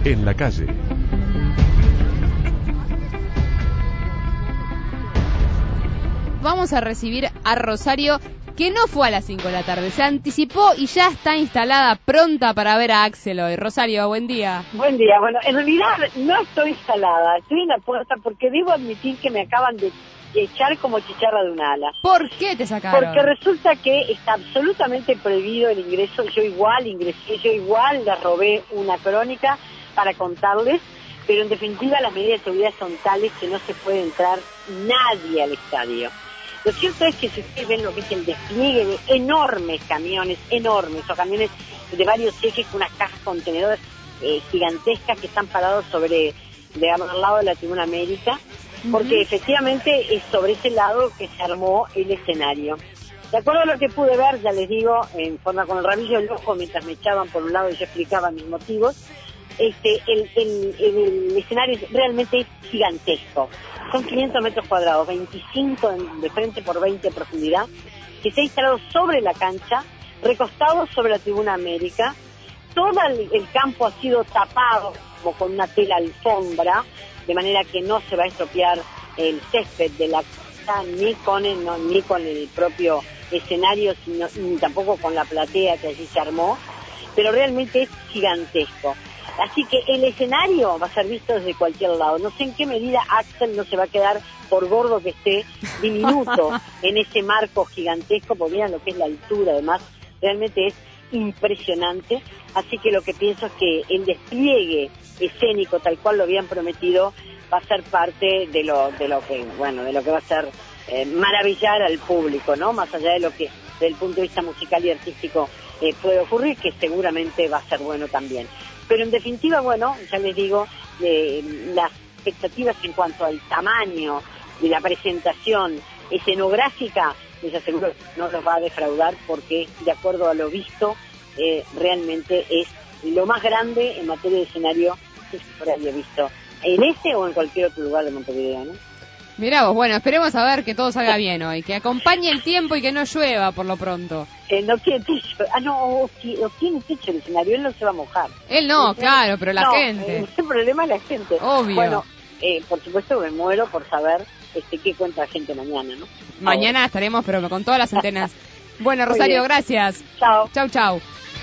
en la calle. Vamos a recibir a Rosario, que no fue a las 5 de la tarde, se anticipó y ya está instalada, pronta para ver a Axel hoy. Rosario, buen día. Buen día. Bueno, en realidad no estoy instalada, estoy en la puerta porque debo admitir que me acaban de echar como chicharra de un ala. ¿Por qué te sacaron? Porque resulta que está absolutamente prohibido el ingreso. Yo igual ingresé, yo igual les robé una crónica para contarles, pero en definitiva las medidas de seguridad son tales que no se puede entrar nadie al estadio. Lo cierto es que si ustedes ven lo que es el despliegue de enormes camiones, o camiones de varios ejes con unas cajas contenedores gigantescas que están parados sobre, digamos, al lado de la Tribuna América, porque efectivamente es sobre ese lado que se armó el escenario. De acuerdo a lo que pude ver, ya les digo, en forma con el rabillo del ojo, mientras me echaban por un lado y yo explicaba mis motivos, el escenario realmente es gigantesco. Son 500 metros cuadrados, 25 de frente por 20 de profundidad, que se ha instalado sobre la cancha, recostado sobre la Tribuna América. Todo el campo ha sido tapado como con una tela alfombra, de manera que no se va a estropear el césped de la cancha, ni con el propio escenario, ni tampoco con la platea que allí se armó, pero realmente es gigantesco. Así que el escenario va a ser visto desde cualquier lado. No sé en qué medida Axel no se va a quedar, por gordo que esté, diminuto en ese marco gigantesco, porque miren lo que es la altura, además, realmente es impresionante. Así que lo que pienso es que el despliegue escénico, tal cual lo habían prometido, va a ser parte de lo que va a ser maravillar al público, ¿no? Más allá de lo que, desde el punto de vista musical y artístico, puede ocurrir, que seguramente va a ser bueno también. Pero en definitiva, bueno, ya les digo, las expectativas en cuanto al tamaño de la presentación escenográfica, les aseguro que no los va a defraudar, porque de acuerdo a lo visto, realmente es lo más grande en materia de escenario que se había visto en ese o en cualquier otro lugar de Montevideo, ¿no? Mirá vos, bueno, esperemos a ver que todo salga bien hoy, que acompañe el tiempo y que no llueva por lo pronto. No tiene techo, no tiene techo el escenario, él no se va a mojar. Él no, claro, pero la gente. El problema es la gente. Obvio. Bueno, por supuesto me muero por saber qué cuenta la gente mañana, ¿no? Mañana estaremos, pero con todas las antenas. Bueno, Rosario, gracias. Chao. Chau, chau.